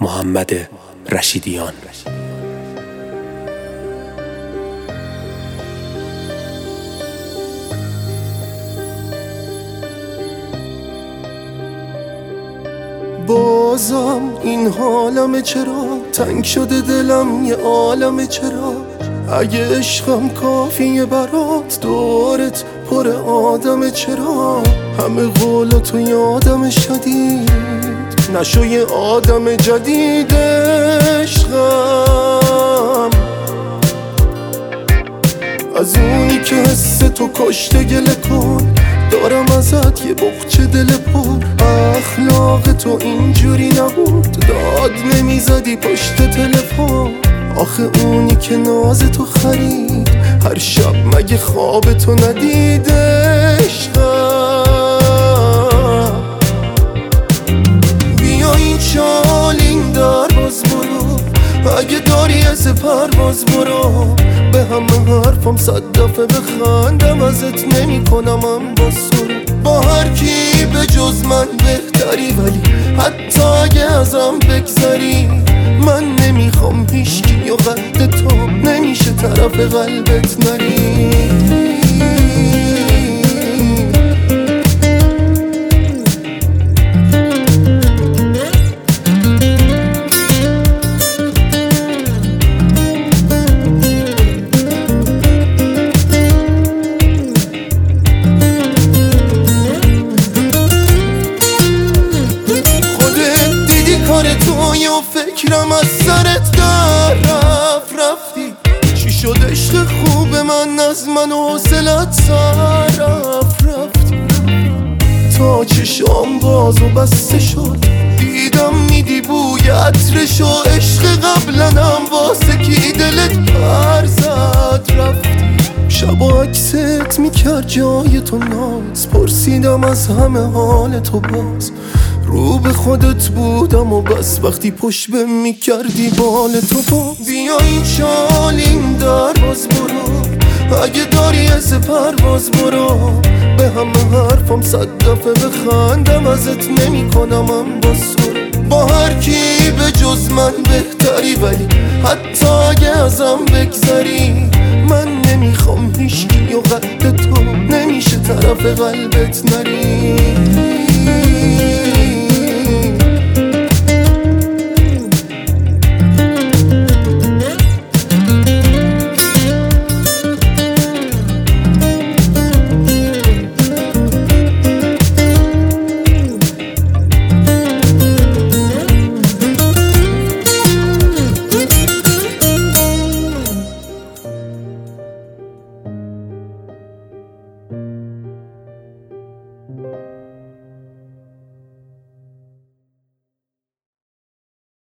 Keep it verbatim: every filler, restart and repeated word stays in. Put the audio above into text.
محمد رشیدیان. بازم این حالم چرا تنگ شده دلم یه عالم چرا اگه عشقم کافیه برات دورت پر آدم چرا همه قولاتو یادم شدید نشو یه آدم جدید عشقم از اونی که حس تو کشته گله کن دارم ازت یه بخچه دل پر اخلاق تو اینجوری نبود داد نمیزدی پشت تلفن آخه اونی که ناز تو خرید هر شب مگه خواب تو ندید عشقم بیا این چالین در باز برو اگه داری از پرواز برو به همه حرفم صد دفعه بخندم ازت نمی کنمم با سر با هر کی به جز من بهتری ولی حتی اگه ازم بگذری من نمیخوام هیچکی یا قد تو نمیشه طرف قلبت نری فکرم از سرت در رفت رفتی چی شد عشق خوب من از من و حوصلت سر رفت رفتی تا چشام باز و بسته شد دیدم میدی بوی عطرشو عشق قبلنم واسه کی دلت پر زد رفتی شبا عکست میکرد جای تو ناز پرسیدم از همه حال تو باز رو به خودت بودم و بس وقتی پشت به میکردی بال تو باز بیا این چالین در باز برو اگه داری از پرواز برو به همه حرفم صد دفعه بخندم ازت نمی کنمم با سر با هر کی به جز من بهتری ولی حتی اگه ازم بگذری من نمیخوام هیچکی یا قد تو نمیشه طرف قلبت نری